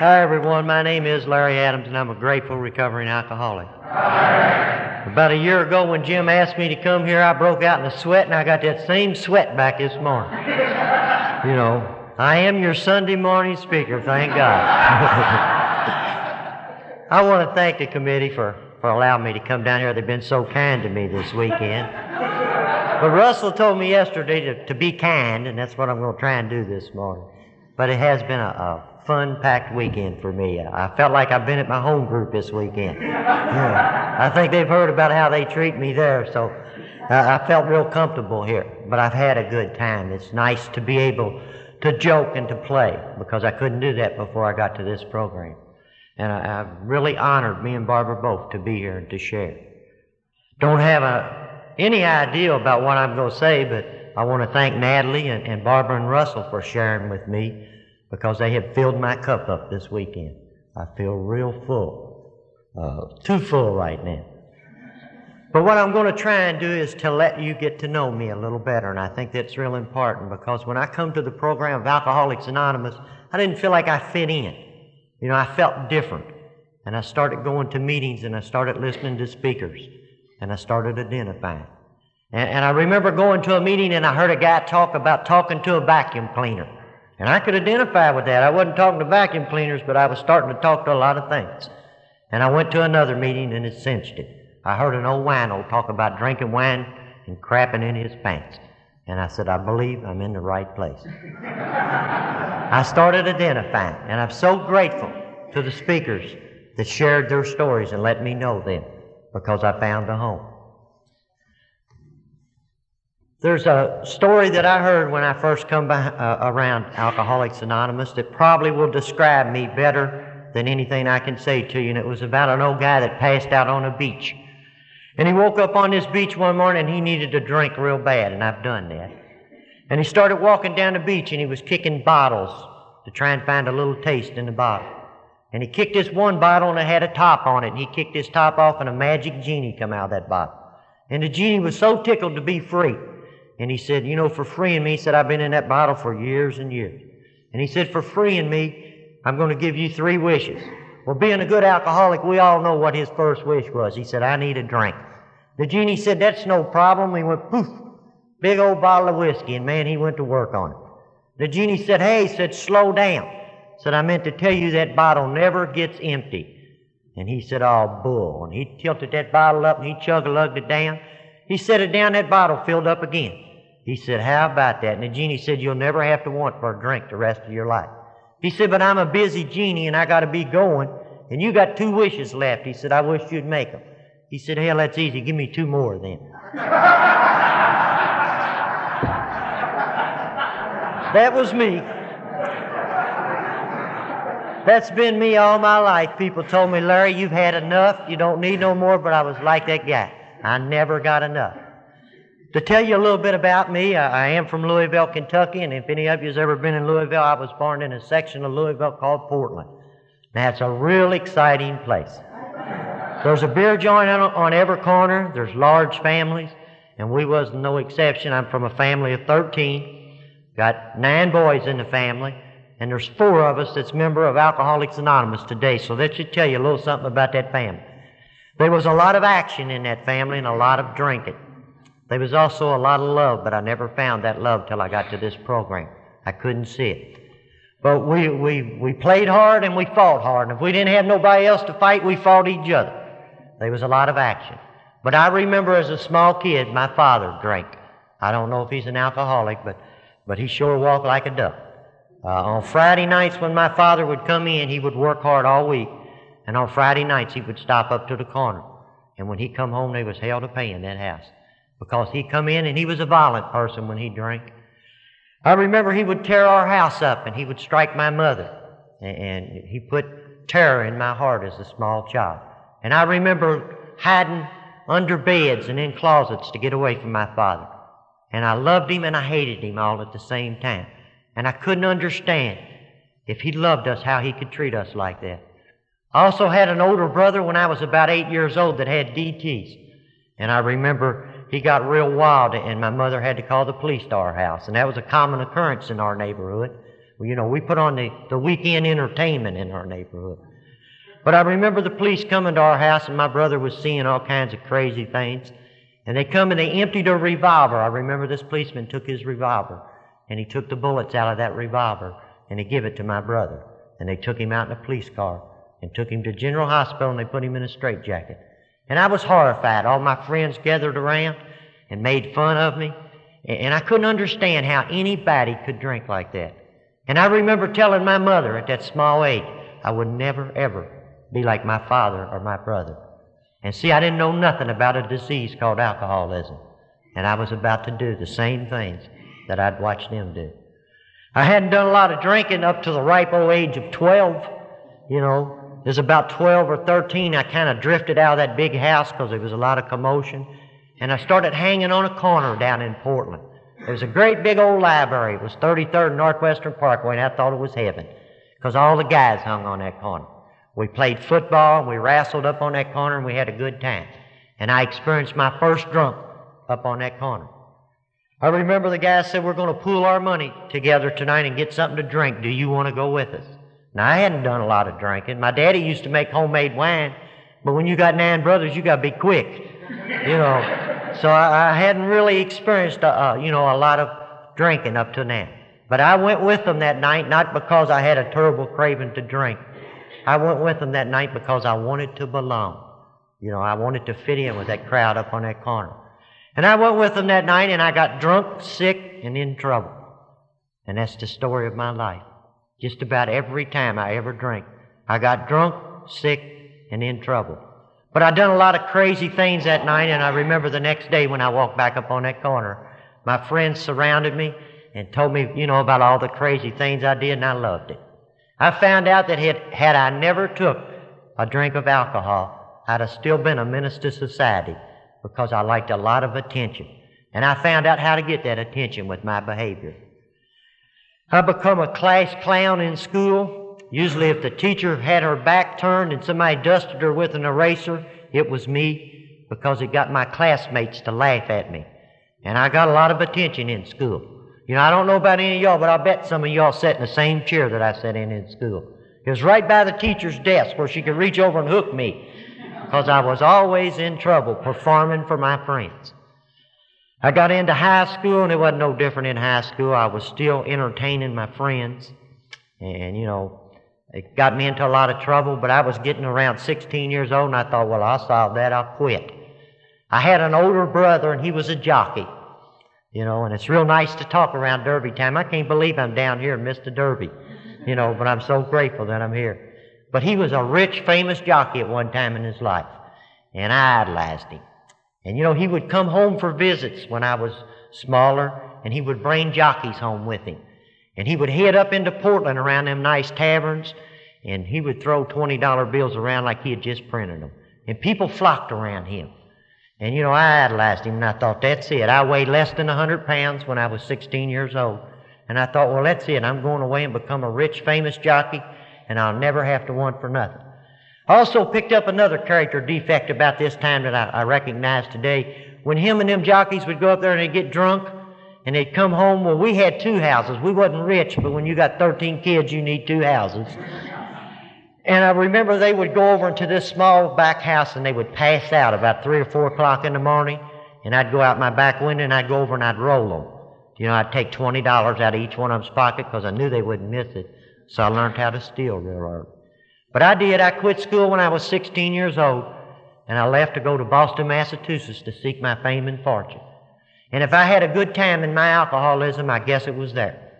Hi, everyone. My name is Larry Adams, and I'm a grateful recovering alcoholic. About a year ago, when Jim asked me to come here, I broke out in a sweat, and I got that same sweat back this morning. You know, I am your Sunday morning speaker, thank God. I want to thank the committee for allowing me to come down here. They've been so kind to me this weekend. But Russell told me yesterday to be kind, and that's what I'm going to try and do this morning. But it has been a fun-packed weekend for me. I felt like I've been at my home group this weekend. Yeah. I think they've heard about how they treat me there, so I felt real comfortable here. But I've had a good time. It's nice to be able to joke and to play, because I couldn't do that before I got to this program. And I've really honored me and Barbara both to be here and to share. Don't have any idea about what I'm going to say, but I want to thank Natalie and Barbara and Russell for sharing with me, because they have filled my cup up this weekend. I feel real full. Too full right now. But what I'm going to try and do is to let you get to know me a little better, and I think that's real important, because when I come to the program of Alcoholics Anonymous, I didn't feel like I fit in. You know, I felt different. And I started going to meetings, and I started listening to speakers, and I started identifying. And I remember going to a meeting, and I heard a guy talk about talking to a vacuum cleaner. And I could identify with that. I wasn't talking to vacuum cleaners, but I was starting to talk to a lot of things. And I went to another meeting, and it cinched it. I heard an old wino talk about drinking wine and crapping in his pants. And I said, I believe I'm in the right place. I started identifying, and I'm so grateful to the speakers that shared their stories and let me know them, because I found a home. There's a story that I heard when I first come around Alcoholics Anonymous that probably will describe me better than anything I can say to you, and it was about an old guy that passed out on a beach. And he woke up on this beach one morning, and he needed to drink real bad, and I've done that. And he started walking down the beach, and he was kicking bottles to try and find a little taste in the bottle. And he kicked this one bottle, and it had a top on it, and he kicked this top off, and a magic genie come out of that bottle. And the genie was so tickled to be free. And he said, you know, for freeing me, he said, I've been in that bottle for years and years. And he said, for freeing me, I'm going to give you 3 wishes. Well, being a good alcoholic, we all know what his first wish was. He said, I need a drink. The genie said, that's no problem. He went, poof, big old bottle of whiskey, and man, he went to work on it. The genie said, hey, he said, slow down. Said, I meant to tell you that bottle never gets empty. And he said, oh, bull. And he tilted that bottle up, and he chug-a-lugged it down. He set it down, that bottle filled up again. He said, how about that? And the genie said, you'll never have to want for a drink the rest of your life. He said, but I'm a busy genie, and I got to be going, and you got 2 wishes left. He said, I wish you'd make them. He said, hell, that's easy. Give me 2 more then. That was me. That's been me all my life. People told me, Larry, you've had enough. You don't need no more, but I was like that guy. I never got enough. To tell you a little bit about me, I am from Louisville, Kentucky, and if any of you has ever been in Louisville, I was born in a section of Louisville called Portland. Now, it's a real exciting place. There's a beer joint on every corner. There's large families, and we was no exception. I'm from a family of 13. Got 9 boys in the family, and there's 4 of us that's member of Alcoholics Anonymous today, so that should tell you a little something about that family. There was a lot of action in that family and a lot of drinking. There was also a lot of love, but I never found that love till I got to this program. I couldn't see it. But we played hard and we fought hard, and if we didn't have nobody else to fight, we fought each other. There was a lot of action. But I remember as a small kid, my father drank. I don't know if he's an alcoholic, but he sure walked like a duck. On Friday nights when my father would come in, he would work hard all week, and on Friday nights he would stop up to the corner. And when he come home, there was hell to pay in that house, because he come in and he was a violent person when he drank. I remember he would tear our house up, and he would strike my mother, and he put terror in my heart as a small child. And I remember hiding under beds and in closets to get away from my father. And I loved him and I hated him all at the same time. And I couldn't understand, if he loved us, how he could treat us like that. I also had an older brother when I was about 8 years old that had DTs. And I remember he got real wild, and my mother had to call the police to our house. And that was a common occurrence in our neighborhood. We put on the weekend entertainment in our neighborhood. But I remember the police coming to our house, and my brother was seeing all kinds of crazy things. And they come and they emptied a revolver. I remember this policeman took his revolver, and he took the bullets out of that revolver, and he gave it to my brother. And they took him out in a police car and took him to General Hospital, and they put him in a straitjacket. And I was horrified. All my friends gathered around and made fun of me. And I couldn't understand how anybody could drink like that. And I remember telling my mother at that small age, I would never, ever be like my father or my brother. And see, I didn't know nothing about a disease called alcoholism. And I was about to do the same things that I'd watched them do. I hadn't done a lot of drinking up to the ripe old age of 12. It was about 12 or 13, I kind of drifted out of that big house because there was a lot of commotion. And I started hanging on a corner down in Portland. There was a great big old library. It was 33rd Northwestern Parkway, and I thought it was heaven because all the guys hung on that corner. We played football, and we wrestled up on that corner, and we had a good time. And I experienced my first drunk up on that corner. I remember the guy said, we're going to pool our money together tonight and get something to drink. Do you want to go with us? Now, I hadn't done a lot of drinking. My daddy used to make homemade wine, but when you got 9 brothers, you got to be quick, So I hadn't really experienced, a lot of drinking up to now. But I went with them that night, not because I had a terrible craving to drink. I went with them that night because I wanted to belong. I wanted to fit in with that crowd up on that corner. And I went with them that night, and I got drunk, sick, and in trouble. And that's the story of my life. Just about every time I ever drank, I got drunk, sick, and in trouble. But I done a lot of crazy things that night, and I remember the next day when I walked back up on that corner, my friends surrounded me and told me, about all the crazy things I did, and I loved it. I found out that had I never took a drink of alcohol, I'd have still been a menace to society because I liked a lot of attention. And I found out how to get that attention with my behavior. I become a class clown in school. Usually if the teacher had her back turned and somebody dusted her with an eraser, it was me because it got my classmates to laugh at me. And I got a lot of attention in school. I don't know about any of y'all, but I bet some of y'all sat in the same chair that I sat in school. It was right by the teacher's desk where she could reach over and hook me because I was always in trouble performing for my friends. I got into high school, and it wasn't no different in high school. I was still entertaining my friends, and, it got me into a lot of trouble, but I was getting around 16 years old, and I thought, well, I'll solve that. I'll quit. I had an older brother, and he was a jockey, and it's real nice to talk around Derby time. I can't believe I'm down here in Mr. Derby, but I'm so grateful that I'm here. But he was a rich, famous jockey at one time in his life, and I idolized him. And he would come home for visits when I was smaller, and he would bring jockeys home with him. And he would head up into Portland around them nice taverns, and he would throw $20 bills around like he had just printed them. And people flocked around him. And, I idolized him, and I thought, that's it. I weighed less than 100 pounds when I was 16 years old. And I thought, well, that's it. I'm going away and become a rich, famous jockey, and I'll never have to want for nothing. I also picked up another character defect about this time that I recognize today. When him and them jockeys would go up there and they'd get drunk, and they'd come home, well, we had 2 houses. We wasn't rich, but when you got 13 kids, you need 2 houses. And I remember they would go over into this small back house, and they would pass out about 3 or 4 o'clock in the morning, and I'd go out my back window, and I'd go over and I'd roll them. I'd take $20 out of each one of them's pocket because I knew they wouldn't miss it, so I learned how to steal real early. But I did. I quit school when I was 16 years old, and I left to go to Boston, Massachusetts to seek my fame and fortune. And if I had a good time in my alcoholism, I guess it was there.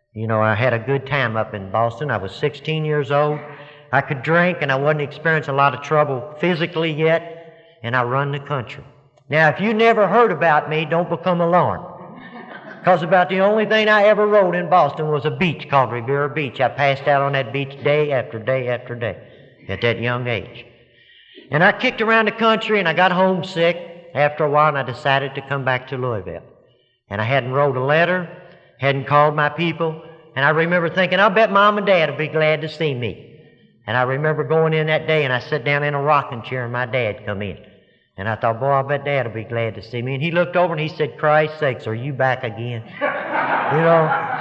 I had a good time up in Boston. I was 16 years old. I could drink, and I wasn't experiencing a lot of trouble physically yet, and I run the country. Now, if you never heard about me, don't become alarmed. Because about the only thing I ever rode in Boston was a beach called Riviera Beach. I passed out on that beach day after day after day at that young age. And I kicked around the country, and I got homesick after a while, and I decided to come back to Louisville. And I hadn't wrote a letter, hadn't called my people, and I remember thinking, I'll bet Mom and Dad will be glad to see me. And I remember going in that day, and I sat down in a rocking chair, and my dad come in. And I thought, boy, I bet Dad will be glad to see me. And he looked over and he said, Christ's sakes, are you back again?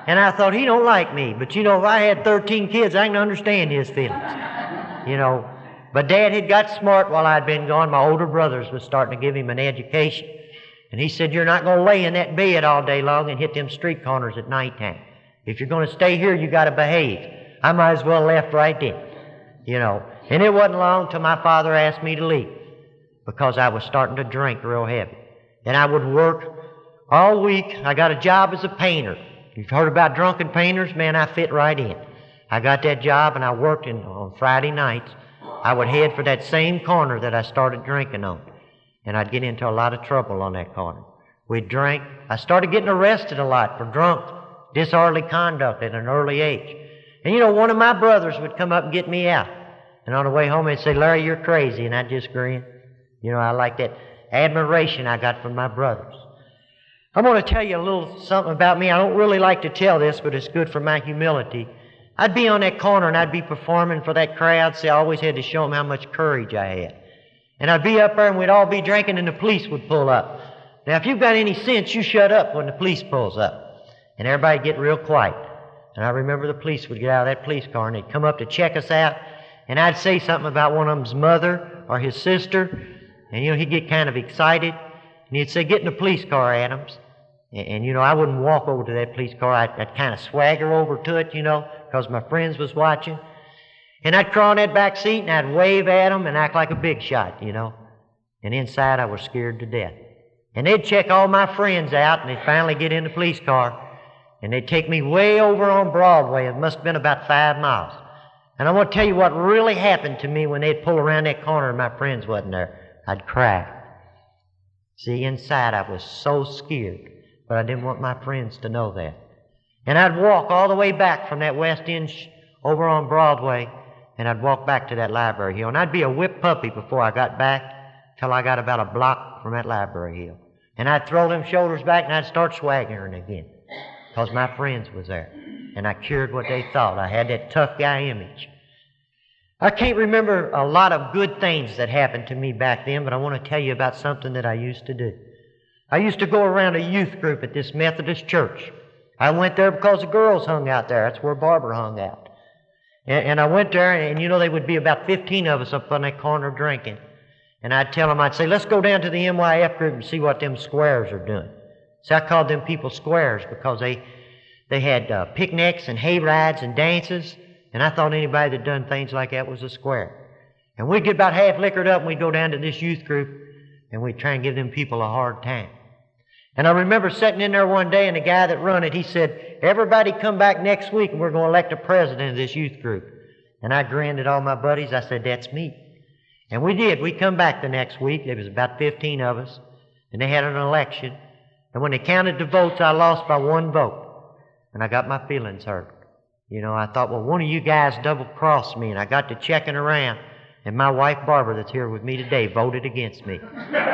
And I thought, he don't like me. But, you know, if I had 13 kids, I can understand his feelings. You know. But Dad had got smart while I'd been gone. My older brothers was starting to give him an education. And he said, you're not going to lay in that bed all day long and hit them street corners at nighttime. If you're going to stay here, you got to behave. I might as well left right then. You know. And it wasn't long till my father asked me to leave because I was starting to drink real heavy. And I would work all week. I got a job as a painter. You've heard about drunken painters? Man, I fit right in. I got that job and I worked on Friday nights. I would head for that same corner that I started drinking on. And I'd get into a lot of trouble on that corner. We'd drink. I started getting arrested a lot for drunk, disorderly conduct at an early age. And you know, one of my brothers would come up and get me out. And on the way home, he'd say, Larry, you're crazy. And I'd just grin. You know, I like that admiration I got from my brothers. I'm going to tell you a little something about me. I don't really like to tell this, but it's good for my humility. I'd be on that corner and I'd be performing for that crowd. See, I always had to show them how much courage I had. And I'd be up there and we'd all be drinking and the police would pull up. Now, if you've got any sense, you shut up when the police pulls up. And everybody'd get real quiet. And I remember the police would get out of that police car and they'd come up to check us out. And I'd say something about one of them's mother or his sister. And, you know, he'd get kind of excited. And he'd say, get in the police car, Adams. And you know, I wouldn't walk over to that police car. I'd kind of swagger over to it, you know, because my friends was watching. And I'd crawl in that back seat and I'd wave at them and act like a big shot, you know. And inside I was scared to death. And they'd check all my friends out and they'd finally get in the police car. And they'd take me way over on Broadway. It must have been about 5 miles. And I want to tell you what really happened to me when they'd pull around that corner and my friends wasn't there. I'd cry. See, inside I was so scared, but I didn't want my friends to know that. And I'd walk all the way back from that West End over on Broadway, and I'd walk back to that Library Hill. And I'd be a whipped puppy before I got back till I got about a block from that Library Hill. And I'd throw them shoulders back and I'd start swaggering again because my friends was there. And I cured what they thought. I had that tough guy image. I can't remember a lot of good things that happened to me back then, but I want to tell you about something that I used to do. I used to go around a youth group at this Methodist church. I went there because the girls hung out there. That's where Barbara hung out. And I went there, and you know, there would be about 15 of us up on that corner drinking. And I'd tell them, I'd say, let's go down to the MYF group and see what them squares are doing. So I called them people squares because they had picnics and hay rides and dances. And I thought anybody that done things like that was a square. And we'd get about half liquored up and we'd go down to this youth group and we'd try and give them people a hard time. And I remember sitting in there one day and the guy that run it, he said, everybody come back next week and we're going to elect a president of this youth group. And I grinned at all my buddies. I said, that's me. And we did. We come back the next week. There was about 15 of us. And they had an election. And when they counted the votes, I lost by 1 vote. And I got my feelings hurt. You know, I thought, well, one of you guys double-crossed me, and I got to checking around, and my wife, Barbara, that's here with me today, voted against me. You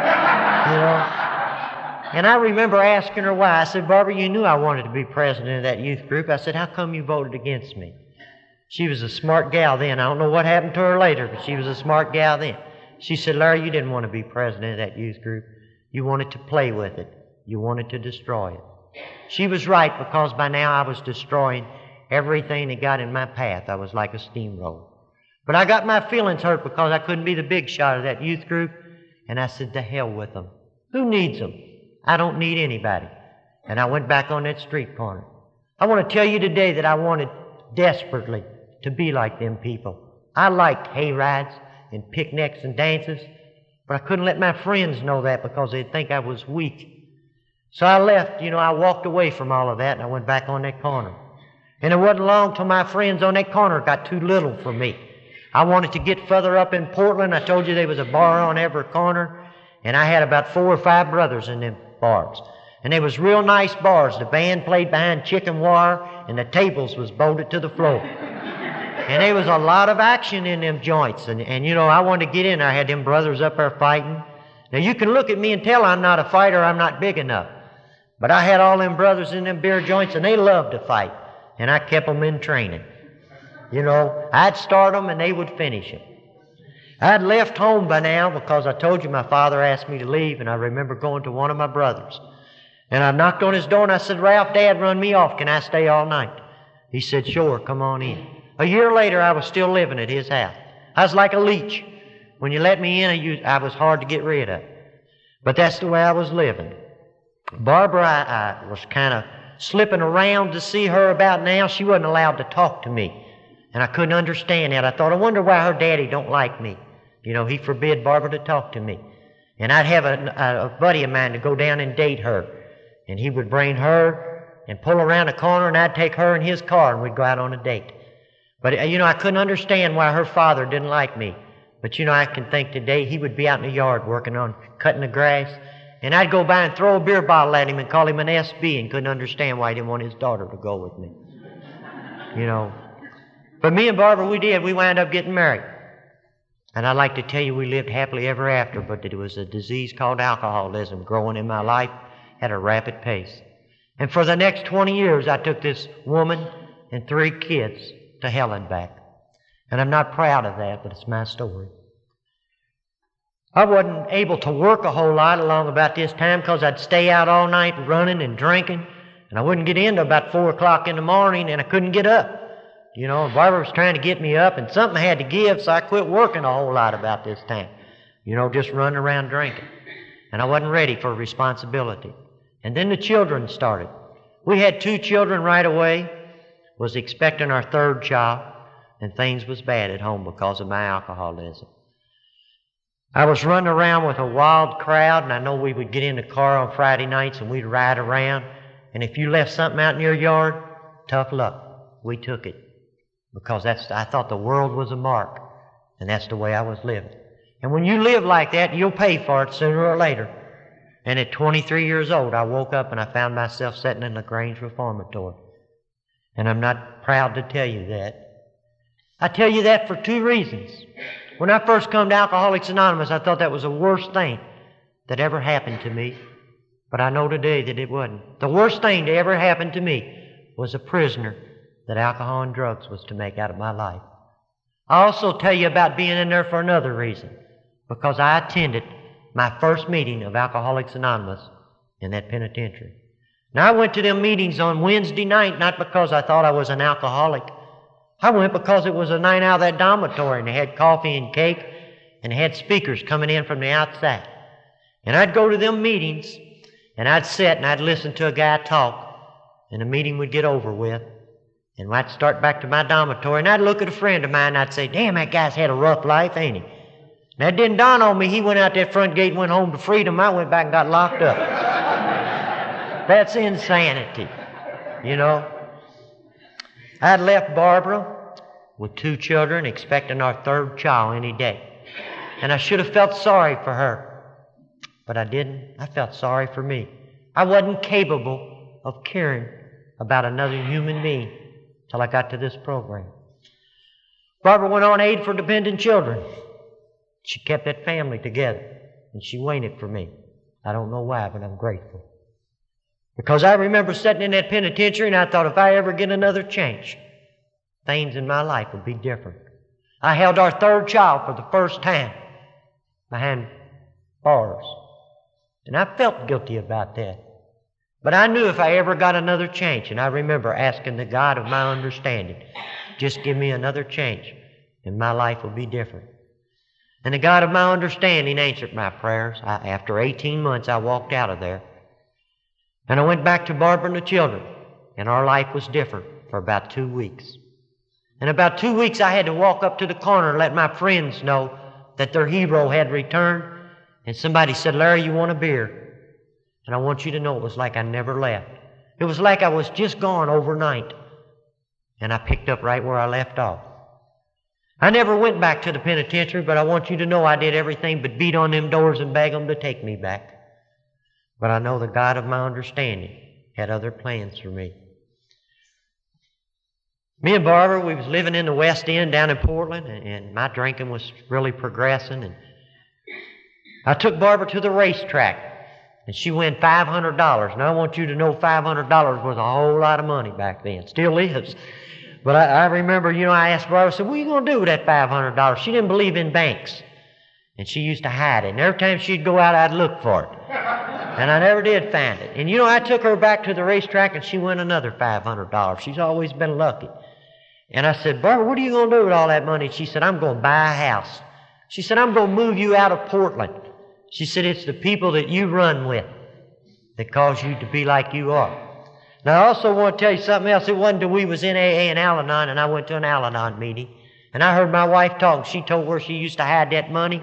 know? And I remember asking her why. I said, Barbara, you knew I wanted to be president of that youth group. I said, how come you voted against me? She was a smart gal then. I don't know what happened to her later, but she was a smart gal then. She said, Larry, you didn't want to be president of that youth group. You wanted to play with it. You wanted to destroy it. She was right, because by now I was destroying everything that got in my path. I was like a steamroller. But I got my feelings hurt because I couldn't be the big shot of that youth group. And I said, to hell with them. Who needs them? I don't need anybody. And I went back on that street corner. I want to tell you today that I wanted desperately to be like them people. I liked hay rides and picnics and dances, but I couldn't let my friends know that because they'd think I was weak. So I left, you know, I walked away from all of that and I went back on that corner. And it wasn't long till my friends on that corner got too little for me. I wanted to get further up in Portland. I told you there was a bar on every corner, and I had about 4 or 5 brothers in them bars. And they was real nice bars. The band played behind chicken wire, and the tables was bolted to the floor. And there was a lot of action in them joints. And you know, I wanted to get in there. I had them brothers up there fighting. Now, you can look at me and tell I'm not a fighter. I'm not big enough. But I had all them brothers in them beer joints, and they loved to fight. And I kept them in training. You know, I'd start them and they would finish them. I'd left home by now because I told you my father asked me to leave, and I remember going to one of my brothers. And I knocked on his door and I said, Ralph, Dad run me off. Can I stay all night? He said, sure, come on in. A year later, I was still living at his house. I was like a leech. When you let me in, I was hard to get rid of. But that's the way I was living. Barbara, I was kind of slipping around to see her about now. She wasn't allowed to talk to me. And I couldn't understand that. I thought, I wonder why her daddy don't like me. You know, he forbid Barbara to talk to me. And I'd have a buddy of mine to go down and date her. And he would bring her and pull around a corner, and I'd take her in his car, and we'd go out on a date. But, you know, I couldn't understand why her father didn't like me. But, you know, I can think today he would be out in the yard working on cutting the grass, and I'd go by and throw a beer bottle at him and call him an SB and couldn't understand why he didn't want his daughter to go with me. You know. But me and Barbara, we wound up getting married. And I'd like to tell you we lived happily ever after, but it was a disease called alcoholism growing in my life at a rapid pace. And for the next 20 years, I took this woman and 3 kids to hell and back. And I'm not proud of that, but it's my story. I wasn't able to work a whole lot along about this time because I'd stay out all night running and drinking, and I wouldn't get in till about 4 o'clock in the morning, and I couldn't get up. You know, Barbara was trying to get me up, and something had to give, so I quit working a whole lot about this time. You know, just running around drinking. And I wasn't ready for responsibility. And then the children started. We had 2 children right away, was expecting our 3rd child, and things was bad at home because of my alcoholism. I was running around with a wild crowd, and I know we would get in the car on Friday nights and we'd ride around, and if you left something out in your yard, tough luck. We took it. Because I thought the world was a mark, and that's the way I was living. And when you live like that, you'll pay for it sooner or later. And at 23 years old, I woke up and I found myself sitting in LaGrange Reformatory. And I'm not proud to tell you that. I tell you that for 2 reasons. When I first come to Alcoholics Anonymous, I thought that was the worst thing that ever happened to me. But I know today that it wasn't. The worst thing that ever happened to me was a prisoner that alcohol and drugs was to make out of my life. I also tell you about being in there for another reason, because I attended my first meeting of Alcoholics Anonymous in that penitentiary. Now, I went to them meetings on Wednesday night, not because I thought I was an alcoholic. I went because it was a night out of that dormitory, and they had coffee and cake, and they had speakers coming in from the outside. And I'd go to them meetings, and I'd sit and I'd listen to a guy talk, and the meeting would get over with. And I'd start back to my dormitory, and I'd look at a friend of mine, and I'd say, damn, that guy's had a rough life, ain't he? Now, it didn't dawn on me. He went out that front gate and went home to freedom. I went back and got locked up. That's insanity, you know. I'd left Barbara with 2 children, expecting our 3rd child any day. And I should have felt sorry for her. But I didn't. I felt sorry for me. I wasn't capable of caring about another human being till I got to this program. Barbara went on Aid for Dependent Children. She kept that family together, and she waited for me. I don't know why, but I'm grateful. Because I remember sitting in that penitentiary, and I thought if I ever get another chance, things in my life would be different. I held our 3rd child for the first time behind bars, and I felt guilty about that. But I knew if I ever got another chance, and I remember asking the God of my understanding, just give me another chance, and my life will be different. And the God of my understanding answered my prayers. After 18 months, I walked out of there. And I went back to Barbara and the children, and our life was different for about 2 weeks. In about 2 weeks, I had to walk up to the corner and let my friends know that their hero had returned, and somebody said, Larry, you want a beer? And I want you to know it was like I never left. It was like I was just gone overnight. And I picked up right where I left off. I never went back to the penitentiary, but I want you to know I did everything but beat on them doors and beg them to take me back. But I know the God of my understanding had other plans for me. Me and Barbara, we was living in the West End down in Portland, and my drinking was really progressing. And I took Barbara to the racetrack. And she won $500. And I want you to know $500 was a whole lot of money back then. Still is. But I remember, I asked Barbara, I said, what are you going to do with that $500? She didn't believe in banks. And she used to hide it. And every time she'd go out, I'd look for it. And I never did find it. And you know, I took her back to the racetrack and she won another $500. She's always been lucky. And I said, Barbara, what are you going to do with all that money? She said, I'm going to buy a house. She said, I'm going to move you out of Portland. She said, it's the people that you run with that cause you to be like you are. Now, I also want to tell you something else. It wasn't until we was in AA in Al-Anon, and I went to an Al-Anon meeting, and I heard my wife talk. She told where she used to hide that money.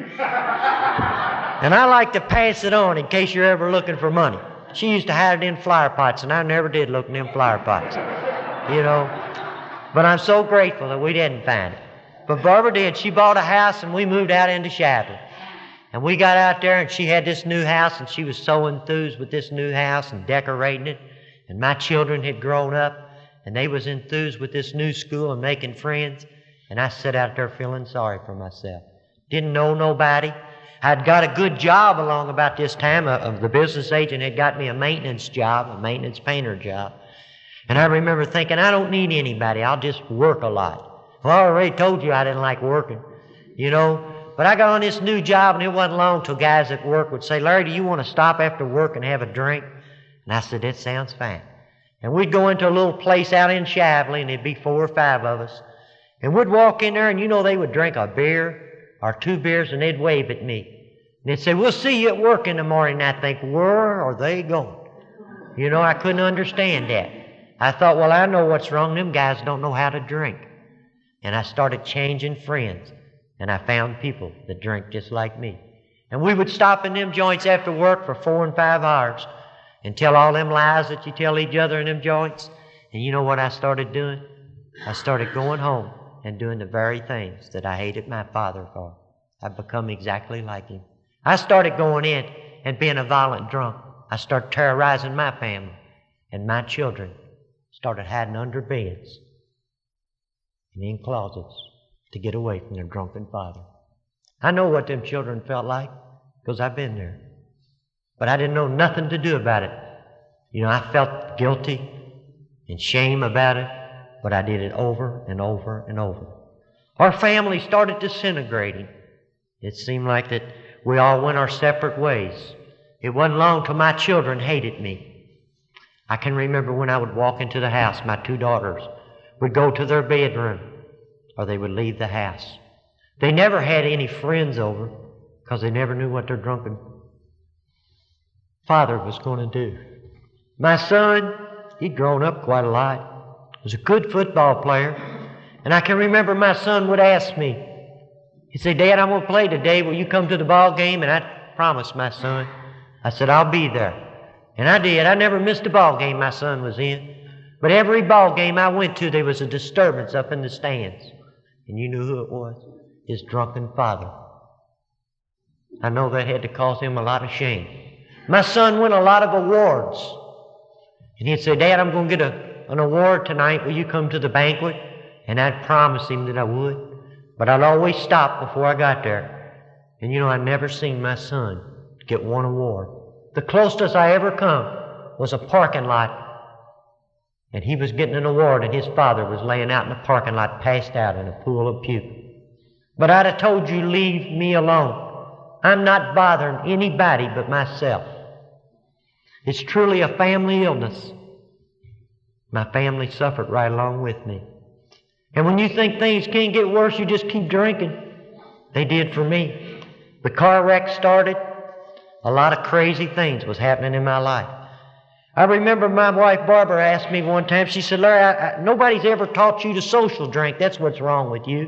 And I like to pass it on in case you're ever looking for money. She used to hide it in flower pots, and I never did look in them flower pots. You know. But I'm so grateful that we didn't find it. But Barbara did. She bought a house, and we moved out into Shadley. And we got out there, and she had this new house, and she was so enthused with this new house and decorating it. And my children had grown up, and they was enthused with this new school and making friends. And I sat out there feeling sorry for myself. Didn't know nobody. I'd got a good job along about this time. The business agent had got me a maintenance job, a maintenance painter job. And I remember thinking, I don't need anybody. I'll just work a lot. Well, I already told you I didn't like working, you know. But I got on this new job, and it wasn't long till guys at work would say, Larry, do you want to stop after work and have a drink? And I said, that sounds fine. And we'd go into a little place out in Shively, and there'd be 4 or 5 of us. And we'd walk in there, and you know they would drink a beer or 2 beers, and they'd wave at me. And they'd say, we'll see you at work in the morning. And I'd think, where are they going? You know, I couldn't understand that. I thought, well, I know what's wrong. Them guys don't know how to drink. And I started changing friends, and I found people that drink just like me. And we would stop in them joints after work for 4 and 5 hours and tell all them lies that you tell each other in them joints. And you know what I started doing? I started going home and doing the very things that I hated my father for. I've become exactly like him. I started going in and being a violent drunk. I started terrorizing my family, and my children started hiding under beds and in closets to get away from their drunken father. I know what them children felt like because I've been there. But I didn't know nothing to do about it. You know, I felt guilty and shame about it, but I did it over and over and over. Our family started disintegrating. It seemed like that we all went our separate ways. It wasn't long till my children hated me. I can remember when I would walk into the house, my 2 daughters would go to their bedroom or they would leave the house. They never had any friends over because they never knew what their drunken father was going to do. My son, he'd grown up quite a lot, was a good football player, and I can remember my son would ask me, he'd say, Dad, I'm going to play today. Will you come to the ball game? And I promised my son. I said, I'll be there. And I did. I never missed a ball game my son was in. But every ball game I went to, there was a disturbance up in the stands. And you knew who it was? His drunken father. I know that had to cause him a lot of shame. My son won a lot of awards. And he'd say, Dad, I'm going to get an award tonight. Will you come to the banquet? And I'd promise him that I would. But I'd always stop before I got there. And you know, I'd never seen my son get one award. The closest I ever come was a parking lot. And he was getting an award, and his father was laying out in the parking lot, passed out in a pool of puke. But I'd have told you, leave me alone. I'm not bothering anybody but myself. It's truly a family illness. My family suffered right along with me. And when you think things can't get worse, you just keep drinking. They did for me. The car wreck started. A lot of crazy things was happening in my life. I remember my wife Barbara asked me one time, she said, Larry, nobody's ever taught you to social drink. That's what's wrong with you.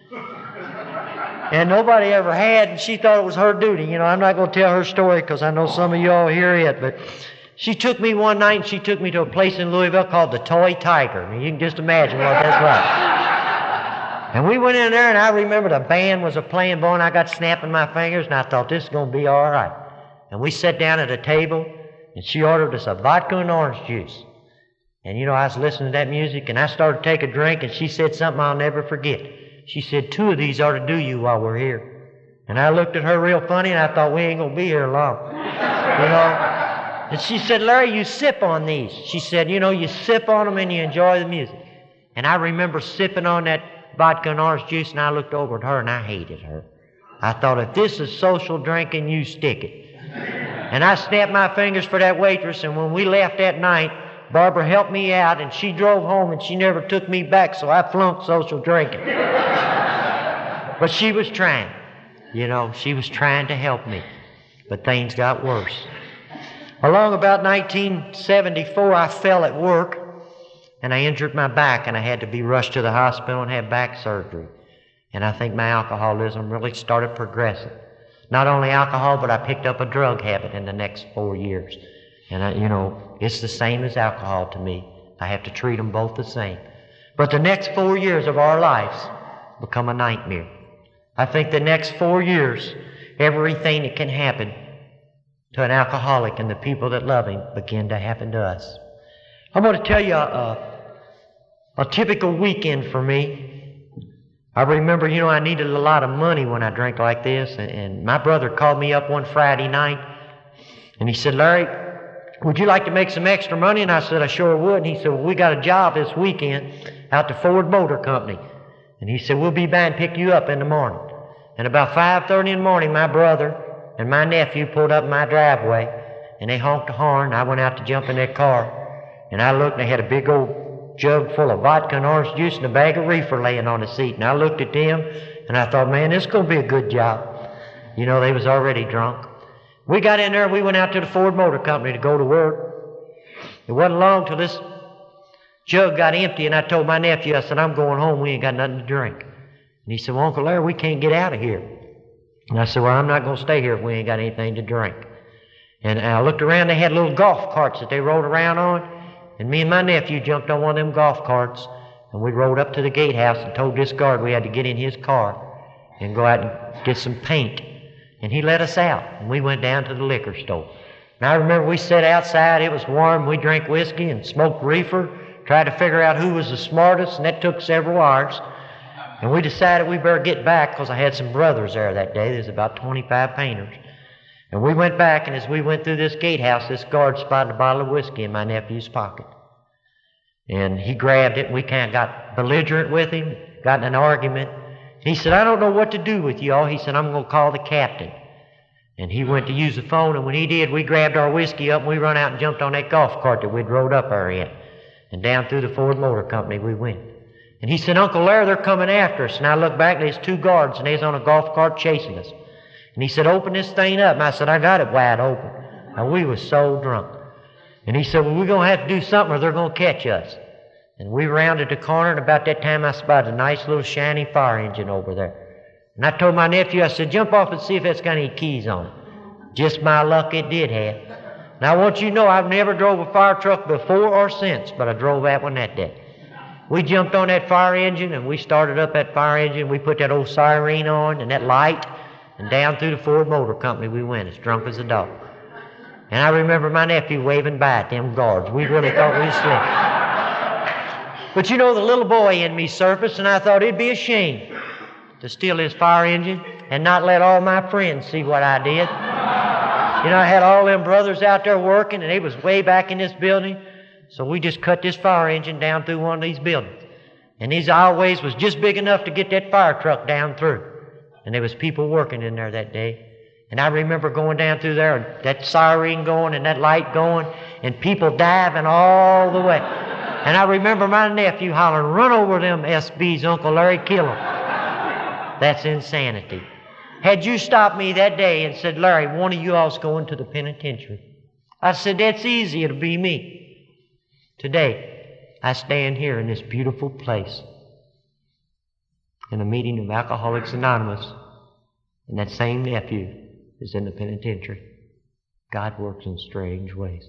And nobody ever had, and she thought it was her duty. You know, I'm not going to tell her story because I know some of you all hear it, but she took me one night and she took me to a place in Louisville called the Toy Tiger. I mean, you can just imagine what that's like. And we went in there, and I remember the band was playing, boy, and I got snapping my fingers, and I thought, this is going to be all right. And we sat down at a table, and she ordered us a vodka and orange juice. And, you know, I was listening to that music, and I started to take a drink, and she said something I'll never forget. She said, 2 of these ought to do you while we're here. And I looked at her real funny, and I thought, we ain't going to be here long. You know? And she said, Larry, you sip on these. She said, you know, you sip on them and you enjoy the music. And I remember sipping on that vodka and orange juice, and I looked over at her, and I hated her. I thought, if this is social drinking, you stick it. And I snapped my fingers for that waitress, and when we left that night, Barbara helped me out, and she drove home, and she never took me back, so I flunked social drinking. But she was trying. You know, she was trying to help me. But things got worse. Along about 1974, I fell at work, and I injured my back, and I had to be rushed to the hospital and have back surgery. And I think my alcoholism really started progressing. Not only alcohol, but I picked up a drug habit in the next 4 years. And, it's the same as alcohol to me. I have to treat them both the same. But the next 4 years of our lives become a nightmare. I think the next 4 years, everything that can happen to an alcoholic and the people that love him begin to happen to us. I'm going to tell you a typical weekend for me. I remember, I needed a lot of money when I drank like this, and my brother called me up one Friday night, and he said, "Larry, would you like to make some extra money?" And I said, "I sure would." And he said, "Well, we got a job this weekend out to Ford Motor Company." And he said, "We'll be by and pick you up in the morning." And about 5:30 in the morning, my brother and my nephew pulled up in my driveway, and they honked the horn. I went out to jump in their car, and I looked, and they had a big old jug full of vodka and orange juice and a bag of reefer laying on the seat. And I looked at them, and I thought, man, this is going to be a good job. They was already drunk. We got in there, we went out to the Ford Motor Company to go to work. It wasn't long till this jug got empty, and I told my nephew, I said, "I'm going home, we ain't got nothing to drink." And he said, "Well, Uncle Larry, we can't get out of here." And I said, "Well, I'm not going to stay here if we ain't got anything to drink." And I looked around, they had little golf carts that they rode around on. And me and my nephew jumped on one of them golf carts, and we rode up to the gatehouse and told this guard we had to get in his car and go out and get some paint. And he let us out, and we went down to the liquor store. And I remember we sat outside, it was warm, we drank whiskey and smoked reefer, tried to figure out who was the smartest, and that took several hours. And we decided we better get back because I had some brothers there that day. There's about 25 painters. And we went back, and as we went through this gatehouse, this guard spotted a bottle of whiskey in my nephew's pocket. And he grabbed it, and we kind of got belligerent with him, got in an argument. He said, "I don't know what to do with you all." He said, "I'm going to call the captain." And he went to use the phone, and when he did, we grabbed our whiskey up, and we run out and jumped on that golf cart that we'd rode up there in. And down through the Ford Motor Company we went. And he said, "Uncle Larry, they're coming after us." And I looked back, and there's two guards, and they was on a golf cart chasing us. And he said, "Open this thing up." And I said, "I got it wide open." And we was so drunk. And he said, "Well, we're going to have to do something or they're going to catch us." And we rounded the corner, and about that time I spotted a nice little shiny fire engine over there. And I told my nephew, I said, "Jump off and see if it's got any keys on it." Just my luck it did have. Now I want you to know I've never drove a fire truck before or since, but I drove that one that day. We jumped on that fire engine, and we started up that fire engine. We put that old siren on and that light, and down through the Ford Motor Company we went, as drunk as a dog. And I remember my nephew waving by at them guards. We really thought we was slick. But the little boy in me surfaced, and I thought it'd be a shame to steal his fire engine and not let all my friends see what I did. I had all them brothers out there working, and they was way back in this building. So we just cut this fire engine down through one of these buildings. And these aisleways was just big enough to get that fire truck down through. And there was people working in there that day. And I remember going down through there, and that siren going and that light going, and people diving all the way. And I remember my nephew hollering, "Run over them SBs, Uncle Larry, kill them." That's insanity. Had you stopped me that day and said, "Larry, one of you all's going to the penitentiary," I said, "That's easy, it'll be me." Today, I stand here in this beautiful place in a meeting of Alcoholics Anonymous, and that same nephew is in the penitentiary. God works in strange ways.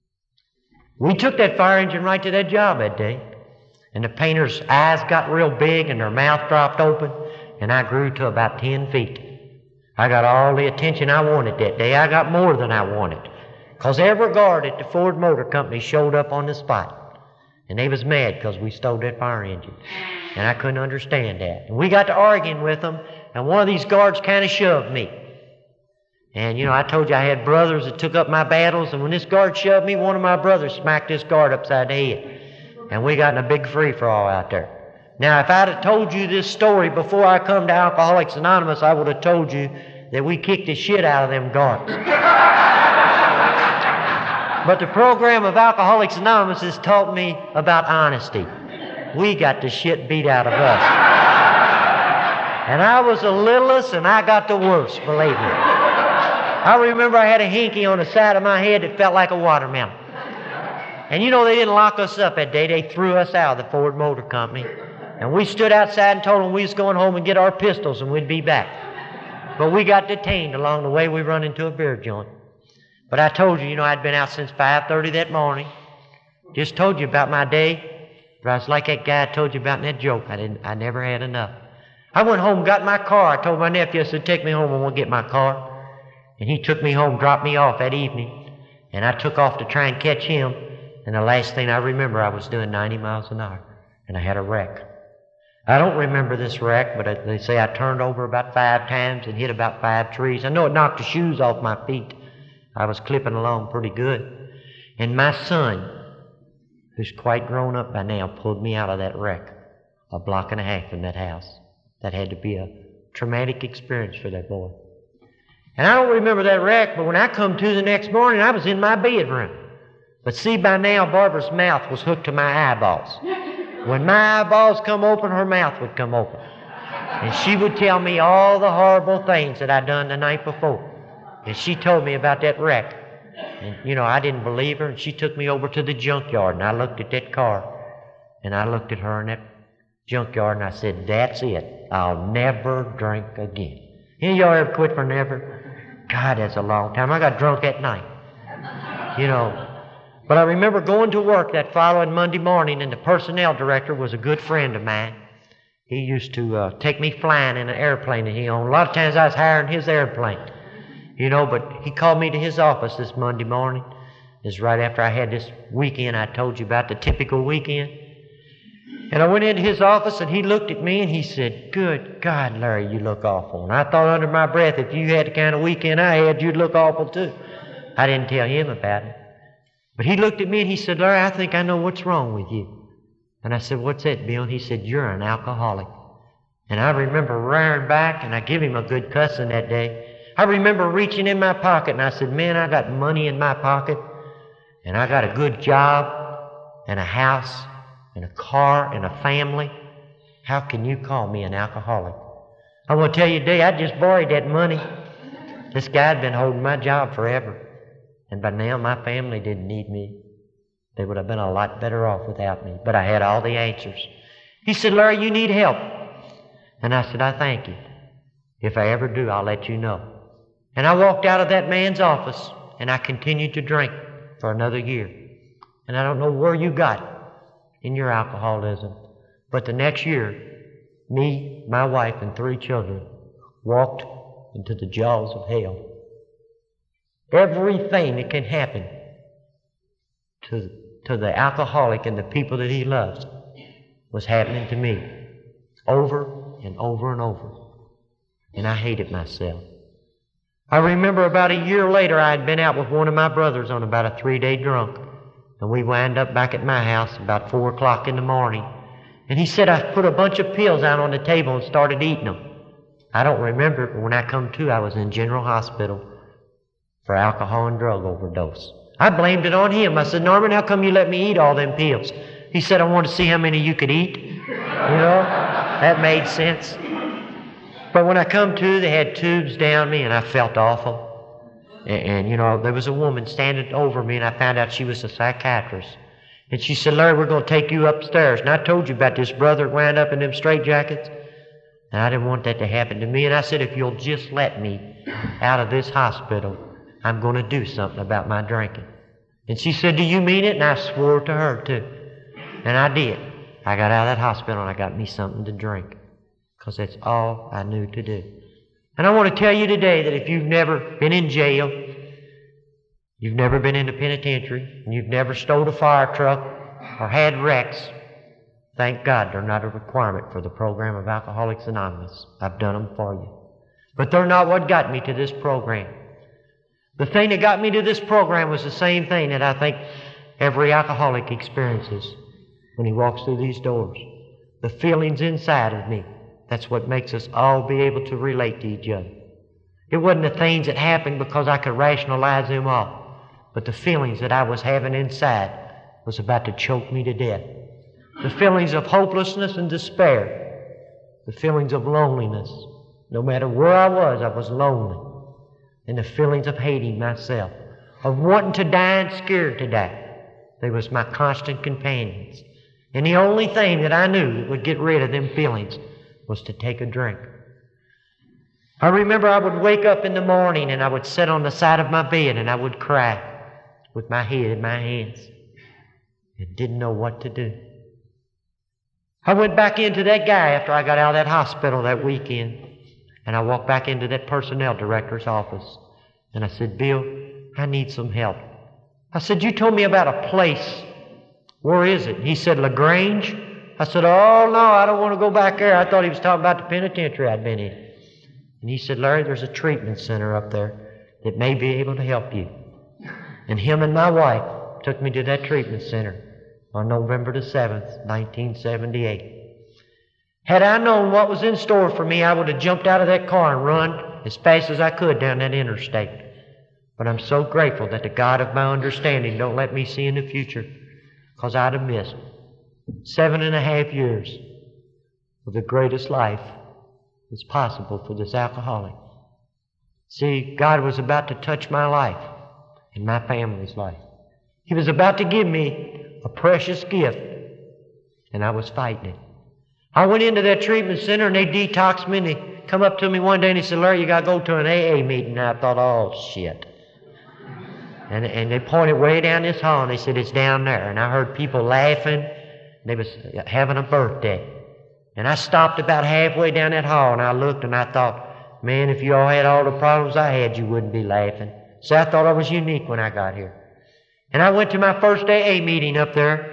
We took that fire engine right to that job that day, and the painters' eyes got real big and their mouth dropped open, and I grew to about 10 feet. I got all the attention I wanted that day. I got more than I wanted, because every guard at the Ford Motor Company showed up on the spot, and they was mad because we stole that fire engine, and I couldn't understand that. And we got to arguing with them, and one of these guards kind of shoved me. And, I told you I had brothers that took up my battles, and when this guard shoved me, one of my brothers smacked this guard upside the head. And we got in a big free-for-all out there. Now, if I'd have told you this story before I come to Alcoholics Anonymous, I would have told you that we kicked the shit out of them guards. But the program of Alcoholics Anonymous has taught me about honesty. We got the shit beat out of us. And I was the littlest and I got the worst, believe me. I remember I had a hinky on the side of my head that felt like a watermelon. And you know they didn't lock us up that day. They threw us out of the Ford Motor Company. And we stood outside and told them we was going home and get our pistols and we'd be back. But we got detained along the way. We run into a beer joint. But I told you, I'd been out since 5:30 that morning. Just told you about my day. But I was like that guy I told you about in that joke. I never had enough. I went home, got my car. I told my nephew, I said, take me home, I want to get my car. And he took me home, dropped me off that evening. And I took off to try and catch him. And the last thing I remember, I was doing 90 miles an hour. And I had a wreck. I don't remember this wreck, but they say I turned over about 5 times and hit about 5 trees. I know it knocked the shoes off my feet. I was clipping along pretty good. And my son, who's quite grown up by now, pulled me out of that wreck a block and a half from that house. That had to be a traumatic experience for that boy. And I don't remember that wreck, but when I come to the next morning, I was in my bedroom. But see, by now, Barbara's mouth was hooked to my eyeballs. When my eyeballs come open, her mouth would come open. And she would tell me all the horrible things that I'd done the night before. And she told me about that wreck. And, I didn't believe her, and she took me over to the junkyard, and I looked at that car. And I looked at her in that junkyard, and I said, that's it. I'll never drink again. Any of y'all ever quit for never? God, that's a long time. I got drunk that night. But I remember going to work that following Monday morning, and the personnel director was a good friend of mine. He used to take me flying in an airplane that he owned. A lot of times I was hiring his airplane. But he called me to his office this Monday morning. This is right after I had this weekend I told you about, the typical weekend. And I went into his office, and he looked at me, and he said, good God, Larry, you look awful. And I thought under my breath, if you had the kind of weekend I had, you'd look awful too. I didn't tell him about it. But he looked at me, and he said, Larry, I think I know what's wrong with you. And I said, what's that, Bill? And he said, you're an alcoholic. And I remember rearing back, and I gave him a good cussing that day. I remember reaching in my pocket, and I said, man, I got money in my pocket, and I got a good job, and a house, and a car, and a family. How can you call me an alcoholic? I want to tell you today, I just borrowed that money. This guy had been holding my job forever, and by now my family didn't need me. They would have been a lot better off without me, but I had all the answers. He said, Larry, you need help. And I said, I thank you. If I ever do, I'll let you know. And I walked out of that man's office, and I continued to drink for another year. And I don't know where you got in your alcoholism, but the next year, me, my wife, and 3 children walked into the jaws of hell. Everything that can happen to the alcoholic and the people that he loves was happening to me over and over and over. And I hated myself. I remember about a year later, I had been out with one of my brothers on about a 3-day drunk. And we wound up back at my house about 4 o'clock in the morning. And he said I put a bunch of pills out on the table and started eating them. I don't remember it, but when I come to, I was in General Hospital for alcohol and drug overdose. I blamed it on him. I said, Norman, how come you let me eat all them pills? He said, I wanted to see how many you could eat. That made sense. But when I come to, they had tubes down me, and I felt awful. And there was a woman standing over me, and I found out she was a psychiatrist. And she said, Larry, we're going to take you upstairs. And I told you about this brother that wound up in them straitjackets. And I didn't want that to happen to me. And I said, if you'll just let me out of this hospital, I'm going to do something about my drinking. And she said, do you mean it? And I swore to her, too. And I did. I got out of that hospital, and I got me something to drink. Because that's all I knew to do. And I want to tell you today that if you've never been in jail, you've never been in the penitentiary, and you've never stole a fire truck or had wrecks, thank God they're not a requirement for the program of Alcoholics Anonymous. I've done them for you. But they're not what got me to this program. The thing that got me to this program was the same thing that I think every alcoholic experiences when he walks through these doors. The feelings inside of me. That's what makes us all be able to relate to each other. It wasn't the things that happened because I could rationalize them all. but the feelings that I was having inside was about to choke me to death. The feelings of hopelessness and despair. The feelings of loneliness. No matter where I was lonely. And the feelings of hating myself, of wanting to die and scared to die. They was my constant companions. And the only thing that I knew that would get rid of them feelings was to take a drink. I remember I would wake up in the morning and I would sit on the side of my bed and I would cry with my head in my hands and didn't know what to do. I went back into that guy after I got out of that hospital that weekend, and I walked back into that personnel director's office and I said, Bill, I need some help. I said, you told me about a place. Where is it? He said, LaGrange. I said, oh no, I don't want to go back there. I thought he was talking about the penitentiary I'd been in. And he said, Larry, there's a treatment center up there that may be able to help you. And him and my wife took me to that treatment center on November the 7th, 1978. Had I known what was in store for me, I would have jumped out of that car and run as fast as I could down that interstate. But I'm so grateful that the God of my understanding don't let me see in the future, because I'd have missed 7.5 years of the greatest life that's possible for this alcoholic. See, God was about to touch my life and my family's life. He was about to give me a precious gift, and I was fighting it. I went into that treatment center and they detoxed me, and they come up to me one day and they said, Larry, you got to go to an AA meeting. And I thought, oh, shit. And they pointed way down this hall and they said, it's down there. And I heard people laughing. They was having a birthday. And I stopped about halfway down that hall and I looked and I thought, man, if you all had all the problems I had, you wouldn't be laughing. So I thought I was unique when I got here. And I went to my first AA meeting up there.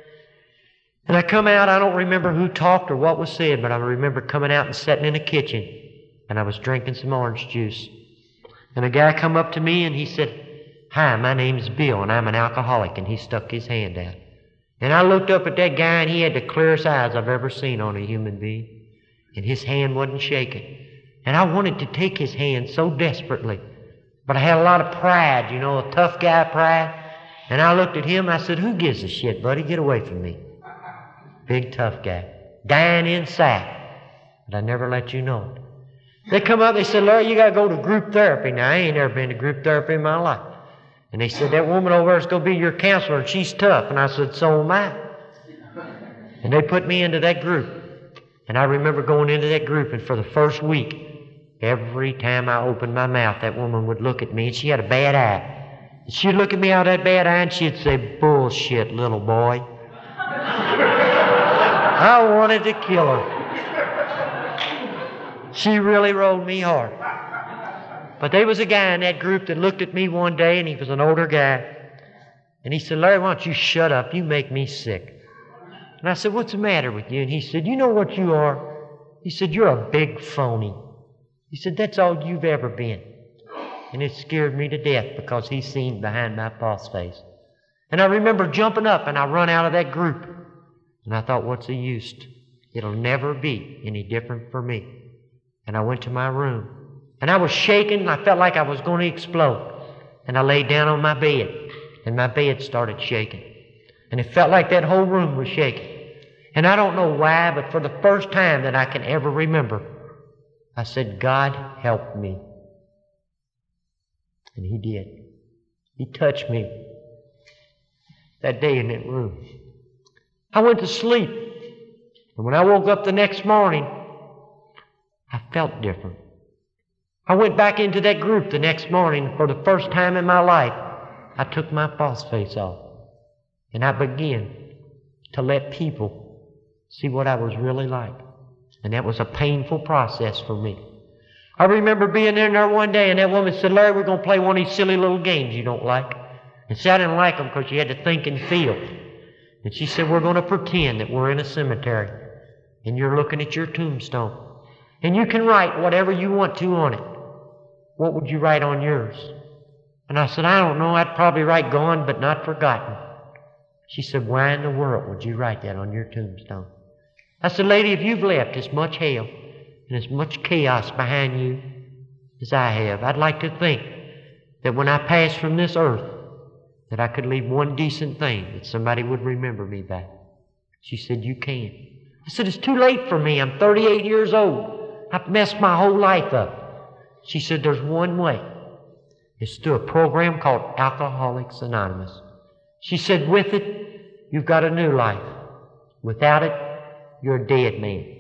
And I come out, I don't remember who talked or what was said, but I remember coming out and sitting in the kitchen. And I was drinking some orange juice. And a guy come up to me and he said, hi, my name's Bill and I'm an alcoholic. And he stuck his hand out. And I looked up at that guy and he had the clearest eyes I've ever seen on a human being. And his hand wasn't shaking. And I wanted to take his hand so desperately. But I had a lot of pride, a tough guy pride. And I looked at him and I said, who gives a shit, buddy? Get away from me. Big tough guy. Dying inside. But I never let you know it. They come up, they said, Larry, you got to go to group therapy. Now, I ain't never been to group therapy in my life. And they said, that woman over there is going to be your counselor and she's tough. And I said, so am I. And they put me into that group. And I remember going into that group, and for the first week, every time I opened my mouth, that woman would look at me, and she had a bad eye. And she'd look at me out of that bad eye and she'd say, bullshit, little boy. I wanted to kill her. She really rolled me hard. But there was a guy in that group that looked at me one day, and he was an older guy. And he said, Larry, why don't you shut up? You make me sick. And I said, what's the matter with you? And he said, you know what you are? He said, you're a big phony. He said, that's all you've ever been. And it scared me to death because he seen behind my false face. And I remember jumping up and I run out of that group. And I thought, what's the use? It'll never be any different for me. And I went to my room. And I was shaking. I felt like I was going to explode. And I laid down on my bed. And my bed started shaking. And it felt like that whole room was shaking. And I don't know why, but for the first time that I can ever remember, I said, God, help me. And He did. He touched me that day in that room. I went to sleep. And when I woke up the next morning, I felt different. I went back into that group the next morning. For the first time in my life, I took my false face off. And I began to let people see what I was really like. And that was a painful process for me. I remember being in there one day and that woman said, Larry, we're going to play one of these silly little games you don't like. And see, I didn't like them because you had to think and feel. And she said, we're going to pretend that we're in a cemetery and you're looking at your tombstone. And you can write whatever you want to on it. What would you write on yours? And I said, I don't know. I'd probably write gone but not forgotten. She said, why in the world would you write that on your tombstone? I said, lady, if you've left as much hell and as much chaos behind you as I have, I'd like to think that when I pass from this earth, that I could leave one decent thing that somebody would remember me by. She said, you can. I said, it's too late for me. I'm 38 years old. I've messed my whole life up. She said, there's one way. It's through a program called Alcoholics Anonymous. She said, with it, you've got a new life. Without it, you're a dead man.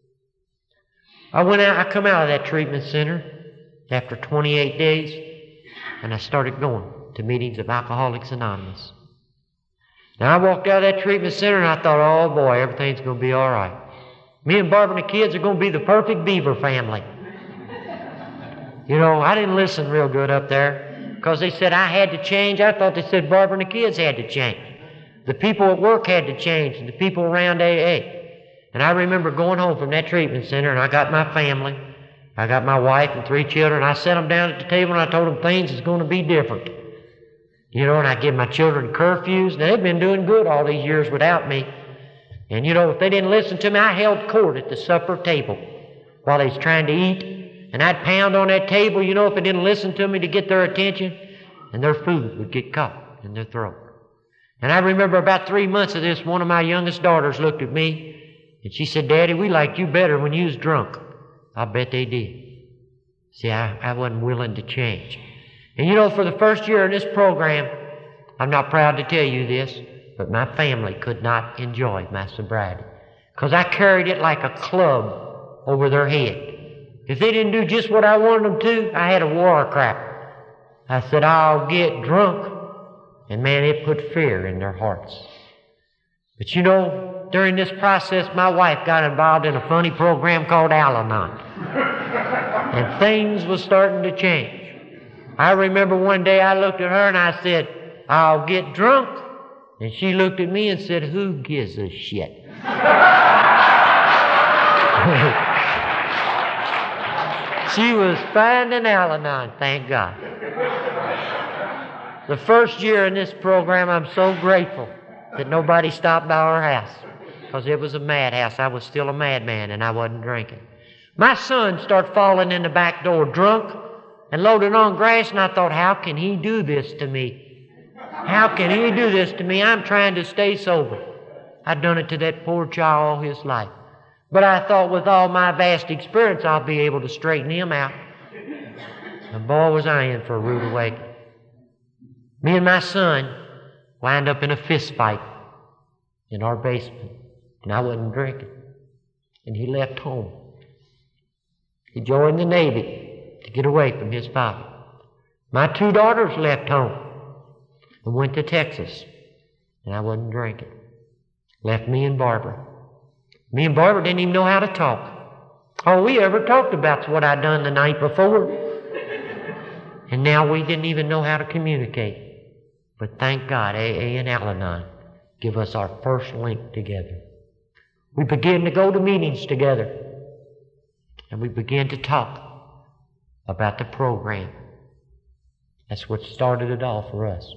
I come out of that treatment center after 28 days, and I started going to meetings of Alcoholics Anonymous. Now, I walked out of that treatment center, and I thought, oh, boy, everything's going to be all right. Me and Barbara and the kids are going to be the perfect Beaver family. You know, I didn't listen real good up there because they said I had to change. I thought they said Barbara and the kids had to change. The people at work had to change, and the people around AA. And I remember going home from that treatment center, and I got my family. I got my wife and 3 children. I sat them down at the table, and I told them things is going to be different. You know, and I give my children curfews. Now, they've been doing good all these years without me. And, you know, if they didn't listen to me, I held court at the supper table while they was trying to eat. And I'd pound on that table, you know, if they didn't listen to me to get their attention. And their food would get caught in their throat. And I remember about 3 months of this, one of my youngest daughters looked at me, and she said, Daddy, we liked you better when you was drunk. I bet they did. See, I wasn't willing to change. And you know, for the first year in this program, I'm not proud to tell you this, but my family could not enjoy my sobriety because I carried it like a club over their head. If they didn't do just what I wanted them to, I had a war crap. I said, I'll get drunk. And man, it put fear in their hearts. But you know, during this process, my wife got involved in a funny program called Al-Anon. And things was starting to change. I remember one day I looked at her and I said, I'll get drunk. And she looked at me and said, who gives a shit? She was finding Al-Anon, thank God. The first year in this program, I'm so grateful that nobody stopped by our house because it was a madhouse. I was still a madman and I wasn't drinking. My son started falling in the back door drunk and loading on grass, and I thought, how can he do this to me? How can he do this to me? I'm trying to stay sober. I'd done it to that poor child all his life. But I thought with all my vast experience, I'll be able to straighten him out. And boy, was I in for a rude awakening. Me and my son wound up in a fist fight in our basement, and I wasn't drinking. And he left home. He joined the Navy to get away from his father. My 2 daughters left home and went to Texas, and I wasn't drinking. Left me and Barbara. Me and Barbara didn't even know how to talk. All we ever talked about was what I'd done the night before. And now we didn't even know how to communicate. But thank God, AA and Al-Anon give us our first link together. We began to go to meetings together. And we began to talk about the program. That's what started it all for us.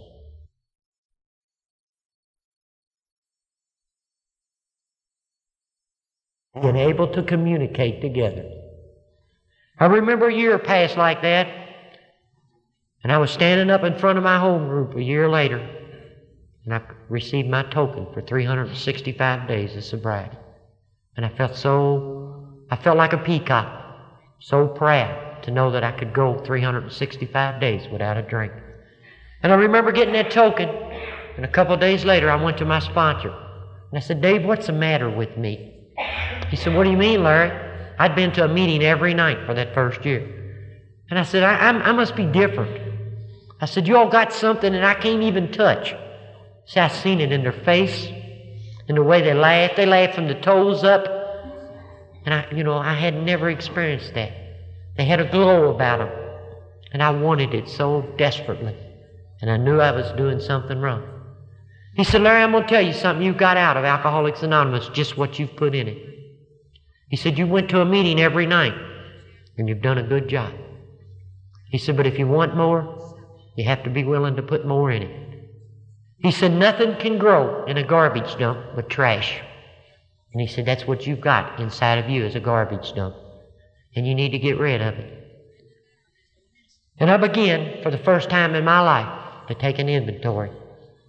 Being able to communicate together. I remember a year passed like that, and I was standing up in front of my home group a year later, and I received my token for 365 days of sobriety. And I felt like a peacock, so proud to know that I could go 365 days without a drink. And I remember getting that token, and a couple of days later I went to my sponsor, and I said, Dave, what's the matter with me? He said, what do you mean, Larry? I'd been to a meeting every night for that first year. And I said, I must be different. I said, you all got something that I can't even touch. See, I seen it in their face, in the way they laughed. They laughed from the toes up. And I had never experienced that. They had a glow about them. And I wanted it so desperately. And I knew I was doing something wrong. He said, Larry, I'm going to tell you something you got out of Alcoholics Anonymous, just what you've put in it. He said, you went to a meeting every night, and you've done a good job. He said, but if you want more, you have to be willing to put more in it. He said, nothing can grow in a garbage dump but trash. And he said, that's what you've got inside of you is a garbage dump. And you need to get rid of it. And I began, for the first time in my life, to take an inventory.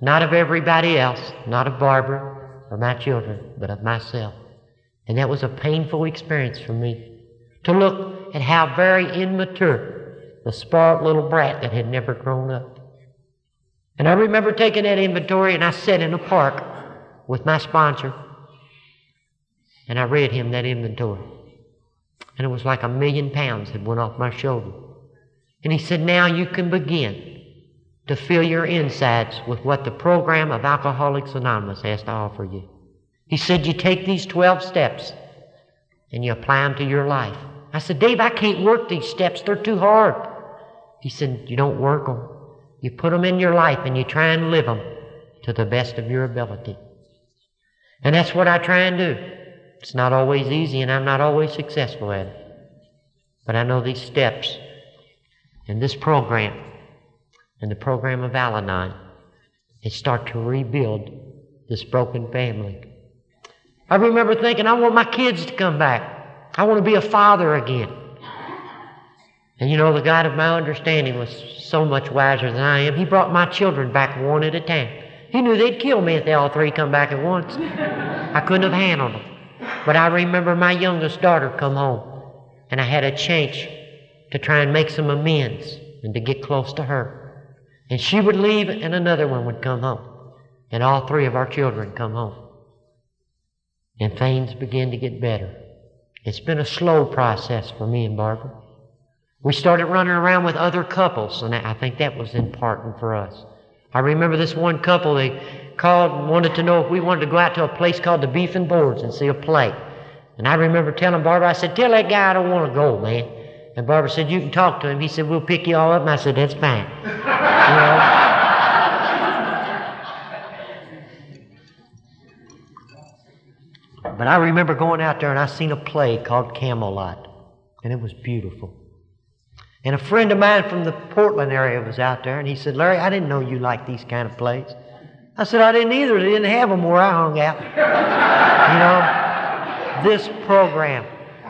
Not of everybody else, not of Barbara or my children, but of myself. And that was a painful experience for me, to look at how very immature, the spoiled little brat that had never grown up. And I remember taking that inventory, and I sat in a park with my sponsor, and I read him that inventory. And it was like 1,000,000 pounds had went off my shoulder. And he said, now you can begin to fill your insides with what the program of Alcoholics Anonymous has to offer you. He said, you take these 12 steps and you apply them to your life. I said, Dave, I can't work these steps. They're too hard. He said, you don't work them. You put them in your life and you try and live them to the best of your ability. And that's what I try and do. It's not always easy, and I'm not always successful at it. But I know these steps and this program and the program of Al-Anon, they start to rebuild this broken family. I remember thinking, I want my kids to come back. I want to be a father again. And you know, the God of my understanding was so much wiser than I am. He brought my children back one at a time. He knew they'd kill me if they all three come back at once. I couldn't have handled them. But I remember my youngest daughter come home, and I had a chance to try and make some amends and to get close to her. And she would leave, and another one would come home. And all three of our children come home. And things began to get better. It's been a slow process for me and Barbara. We started running around with other couples, and I think that was important for us. I remember this one couple, they called and wanted to know if we wanted to go out to a place called the Beef and Boards and see a play. And I remember telling Barbara, I said, tell that guy I don't want to go, man. And Barbara said, you can talk to him. He said, we'll pick you all up. And I said, that's fine. You know? But I remember going out there and I seen a play called Camelot. And it was beautiful. And a friend of mine from the Portland area was out there, and he said, Larry, I didn't know you liked these kind of plays. I said, I didn't either. They didn't have them where I hung out. You know, this program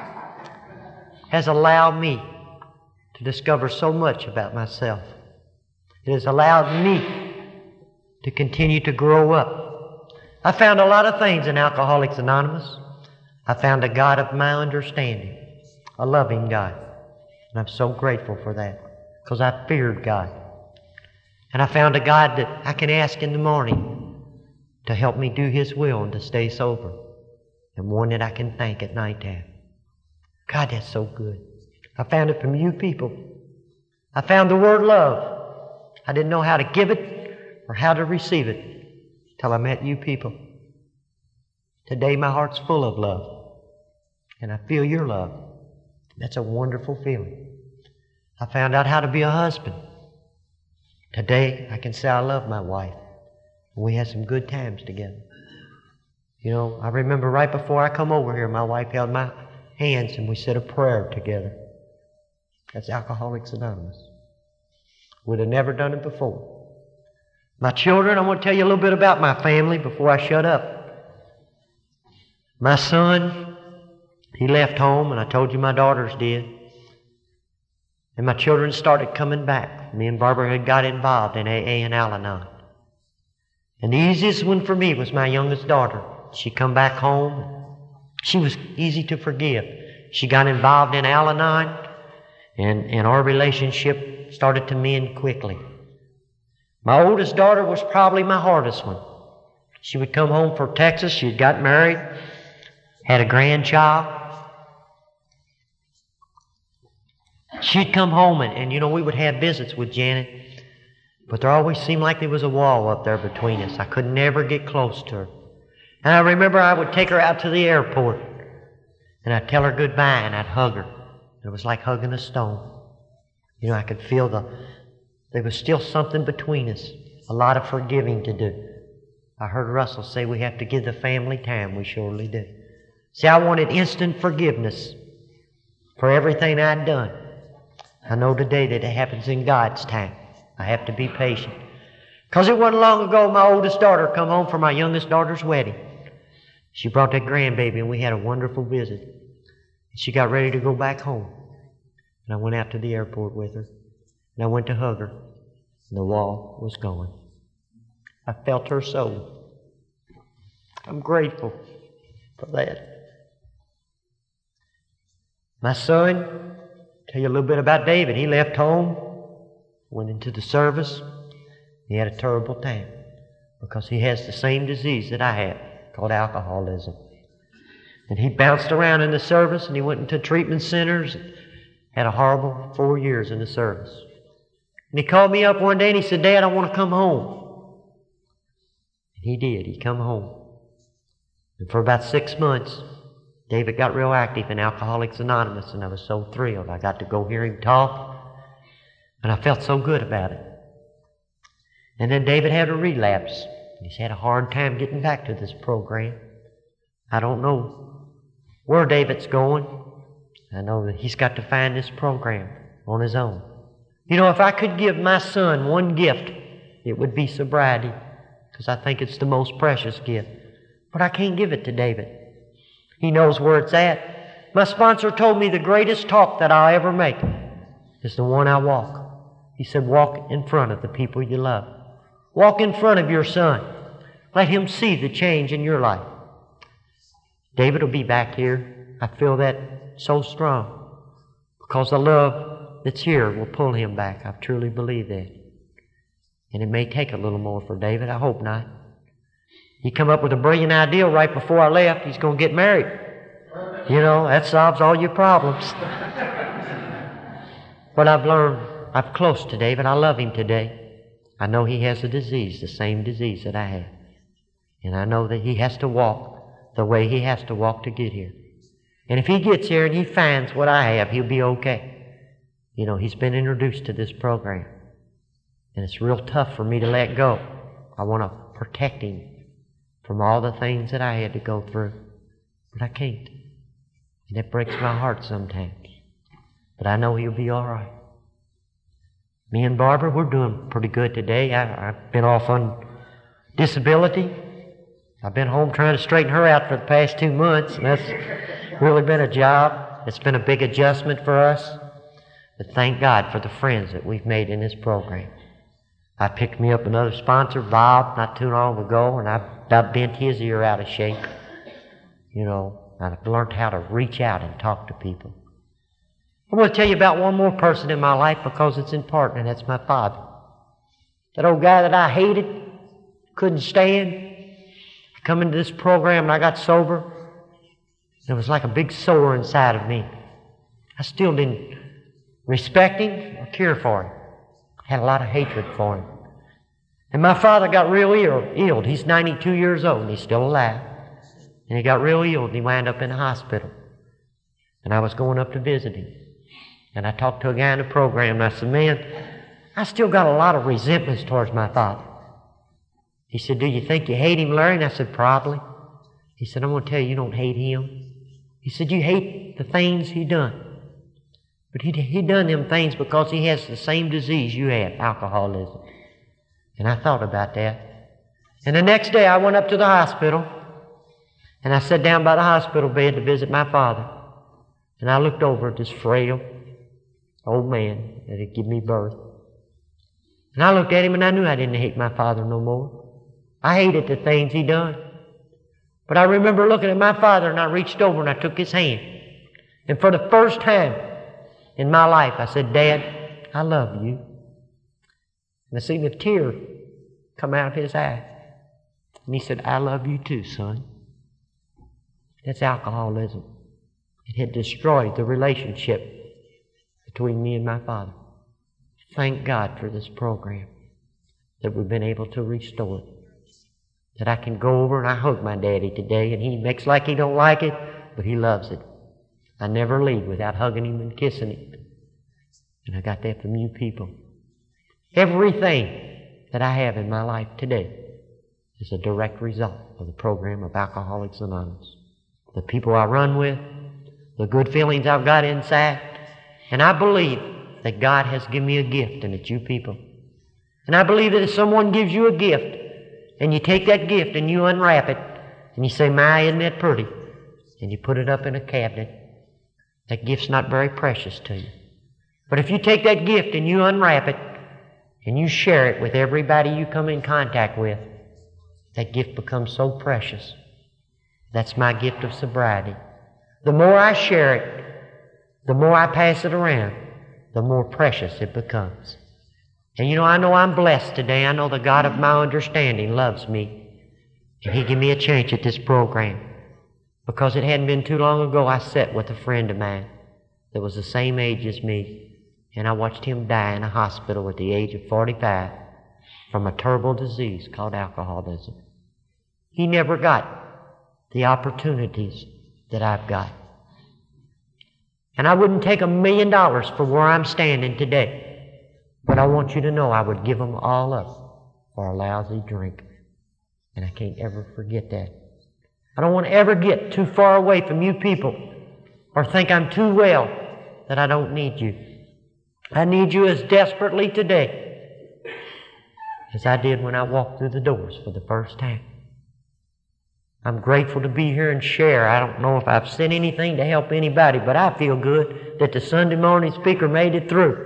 has allowed me to discover so much about myself. It has allowed me to continue to grow up. I found a lot of things in Alcoholics Anonymous. I found a God of my understanding, a loving God. And I'm so grateful for that, because I feared God. And I found a God that I can ask in the morning to help me do His will and to stay sober, and one that I can thank at nighttime. God, that's so good. I found it from you people. I found the word love. I didn't know how to give it or how to receive it till I met you people. Today my heart's full of love, and I feel your love. That's a wonderful feeling. I found out how to be a husband. Today, I can say I love my wife. We had some good times together. You know, I remember right before I come over here, my wife held my hands and we said a prayer together. That's Alcoholics Anonymous. We'd have never done it before. My children, I want to tell you a little bit about my family before I shut up. My son, he left home, and I told you my daughters did. And my children started coming back. Me and Barbara had got involved in AA and Al-Anon. And the easiest one for me was my youngest daughter. She come back home. She was easy to forgive. She got involved in Al-Anon, and our relationship started to mend quickly. My oldest daughter was probably my hardest one. She would come home from Texas. She had got married, had a grandchild. She'd come home and you know, we would have visits with Janet, but there always seemed like there was a wall up there between us. I could never get close to her. And I remember I would take her out to the airport, and I'd tell her goodbye, and I'd hug her. It was like hugging a stone. You know, I could feel there was still something between us, a lot of forgiving to do. I heard Russell say we have to give the family time. We surely do. See, I wanted instant forgiveness for everything I'd done. I know today that it happens in God's time. I have to be patient. Because it wasn't long ago my oldest daughter come home for my youngest daughter's wedding. She brought that grandbaby, and we had a wonderful visit. She got ready to go back home. And I went out to the airport with her. And I went to hug her. And the wall was gone. I felt her soul. I'm grateful for that. My son, tell you a little bit about David. He left home, went into the service. He had a terrible time because he has the same disease that I have, called alcoholism. And he bounced around in the service, and he went into treatment centers, and had a horrible 4 years in the service. And he called me up one day and he said, "Dad, I want to come home." And he did. He come home. And for about 6 months, David got real active in Alcoholics Anonymous, and I was so thrilled. I got to go hear him talk, and I felt so good about it. And then David had a relapse. He's had a hard time getting back to this program. I don't know where David's going. I know that he's got to find this program on his own. You know, if I could give my son one gift, it would be sobriety, because I think it's the most precious gift. But I can't give it to David. He knows where it's at. My sponsor told me the greatest talk that I'll ever make is the one I walk. He said, walk in front of the people you love. Walk in front of your son. Let him see the change in your life. David will be back here. I feel that so strong, because the love that's here will pull him back. I truly believe that. And it may take a little more for David. I hope not. He come up with a brilliant idea right before I left. He's going to get married. You know, that solves all your problems. But I've learned, I'm close to David. I love him today. I know he has a disease, the same disease that I have. And I know that he has to walk the way he has to walk to get here. And if he gets here and he finds what I have, he'll be okay. You know, he's been introduced to this program. And it's real tough for me to let go. I want to protect him from all the things that I had to go through. But I can't. And it breaks my heart sometimes. But I know he'll be all right. Me and Barbara, we're doing pretty good today. I've been off on disability. I've been home trying to straighten her out for the past 2 months, and that's really been a job. It's been a big adjustment for us. But thank God for the friends that we've made in this program. I picked me up another sponsor, Bob, not too long ago, and I about bent his ear out of shape. You know, I've learned how to reach out and talk to people. I want to tell you about one more person in my life because it's important, and that's my father. That old guy that I hated, couldn't stand. I come into this program and I got sober. It was like a big sore inside of me. I still didn't respect him or care for him. I had a lot of hatred for him. And my father got real ill. He's 92 years old and he's still alive. And he got real ill and he wound up in the hospital. And I was going up to visit him. And I talked to a guy in the program and I said, "Man, I still got a lot of resentments towards my father." He said, "Do you think you hate him, Larry?" And I said, "Probably." He said, "I'm going to tell you, you don't hate him." He said, "You hate the things he done. But he done them things because he has the same disease you have, alcoholism." And I thought about that. And the next day I went up to the hospital and I sat down by the hospital bed to visit my father. And I looked over at this frail old man that had given me birth. And I looked at him and I knew I didn't hate my father no more. I hated the things he done. But I remember looking at my father and I reached over and I took his hand. And for the first time in my life, I said, "Dad, I love you." And I seen a tear come out of his eye. And he said, "I love you too, son." That's alcoholism. It had destroyed the relationship between me and my father. Thank God for this program, that we've been able to restore it. That I can go over and I hug my daddy today, and he makes like he don't like it, but he loves it. I never leave without hugging him and kissing him. And I got that from you people. Everything that I have in my life today is a direct result of the program of Alcoholics Anonymous. The people I run with, the good feelings I've got inside, and I believe that God has given me a gift, and it's you people. And I believe that if someone gives you a gift, and you take that gift and you unwrap it, and you say, "My, isn't that pretty?" and you put it up in a cabinet, that gift's not very precious to you. But if you take that gift and you unwrap it, and you share it with everybody you come in contact with, that gift becomes so precious. That's my gift of sobriety. The more I share it, the more I pass it around, the more precious it becomes. And I know I'm blessed today. I know the God of my understanding loves me. And He gave me a chance at this program. Because it hadn't been too long ago, I sat with a friend of mine that was the same age as me. And I watched him die in a hospital at the age of 45 from a terrible disease called alcoholism. He never got the opportunities that I've got. And I wouldn't take $1 million for where I'm standing today. But I want you to know I would give them all up for a lousy drink. And I can't ever forget that. I don't want to ever get too far away from you people or think I'm too well that I don't need you. I need you as desperately today as I did when I walked through the doors for the first time. I'm grateful to be here and share. I don't know if I've said anything to help anybody, but I feel good that the Sunday morning speaker made it through.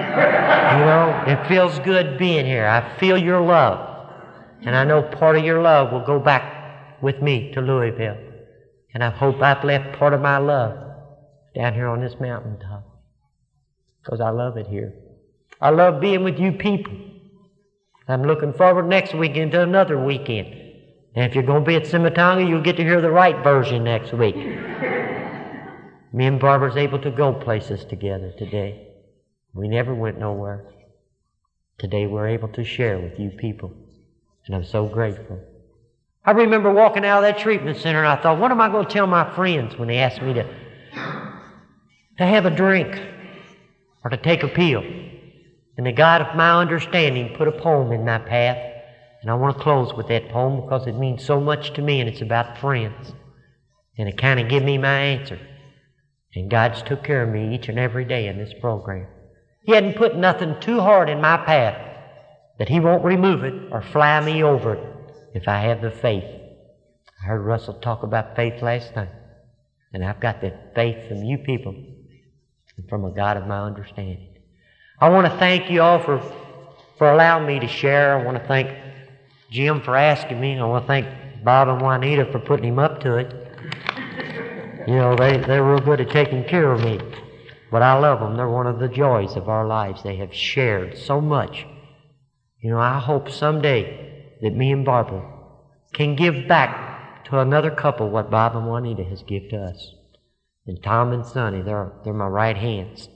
It feels good being here. I feel your love. And I know part of your love will go back with me to Louisville. And I hope I've left part of my love down here on this mountaintop. Because I love it here. I love being with you people. I'm looking forward next weekend to another weekend. And if you're going to be at Simatonga, you'll get to hear the right version next week. Me and Barbara's able to go places together today. We never went nowhere. Today we're able to share with you people. And I'm so grateful. I remember walking out of that treatment center and I thought, what am I going to tell my friends when they ask me to have a drink or to take a pill? And the God of my understanding put a poem in my path. And I want to close with that poem because it means so much to me and it's about friends. And it kind of gave me my answer. And God's took care of me each and every day in this program. He hadn't put nothing too hard in my path that He won't remove it or fly me over it if I have the faith. I heard Russell talk about faith last night. And I've got that faith from you people and from a God of my understanding. I want to thank you all for allowing me to share. I want to thank Jim for asking me. I want to thank Bob and Juanita for putting him up to it. They're real good at taking care of me. But I love them. They're one of the joys of our lives. They have shared so much. I hope someday that me and Barbara can give back to another couple what Bob and Juanita has given to us. And Tom and Sonny, they're my right hands.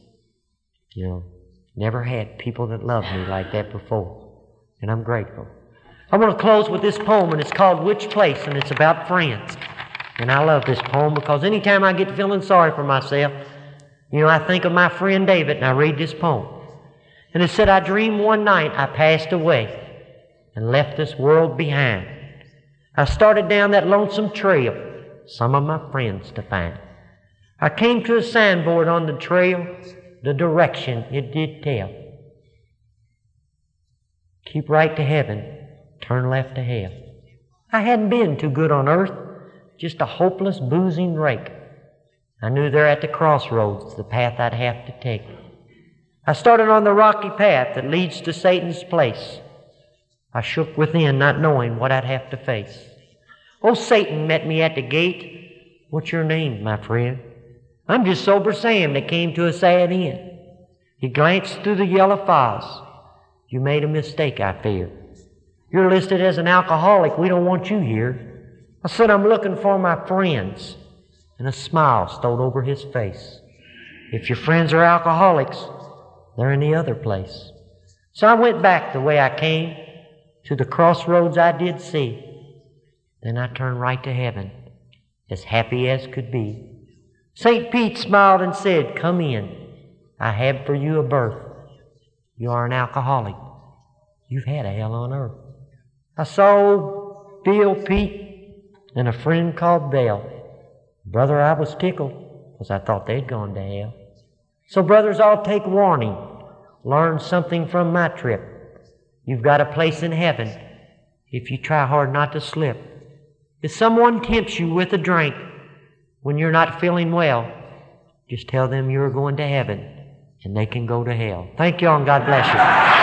Never had people that loved me like that before. And I'm grateful. I want to close with this poem, and it's called Which Place, and it's about friends. And I love this poem because anytime I get feeling sorry for myself, I think of my friend David, and I read this poem. And it said, I dreamed one night I passed away and left this world behind. I started down that lonesome trail, some of my friends to find. I came to a signboard on the trail, the direction it did tell. Keep right to heaven, turn left to hell. I hadn't been too good on earth, just a hopeless, boozing rake. I knew there at the crossroads the path I'd have to take. I started on the rocky path that leads to Satan's place. I shook within, not knowing what I'd have to face. Oh, Satan met me at the gate. What's your name, my friend? I'm just sober Sam that came to a sad end. He glanced through the yellow files. You made a mistake, I fear. You're listed as an alcoholic. We don't want you here. I said, I'm looking for my friends. And a smile stole over his face. If your friends are alcoholics, they're in the other place. So I went back the way I came, to the crossroads I did see. Then I turned right to heaven, as happy as could be. St. Pete smiled and said, come in. I have for you a berth. You are an alcoholic. You've had a hell on earth. I saw Bill, Pete, and a friend called Bell. Brother, I was tickled, because I thought they'd gone to hell. So brothers, all take warning. Learn something from my trip. You've got a place in heaven if you try hard not to slip. If someone tempts you with a drink when you're not feeling well, just tell them you're going to heaven and they can go to hell. Thank you all and God bless you.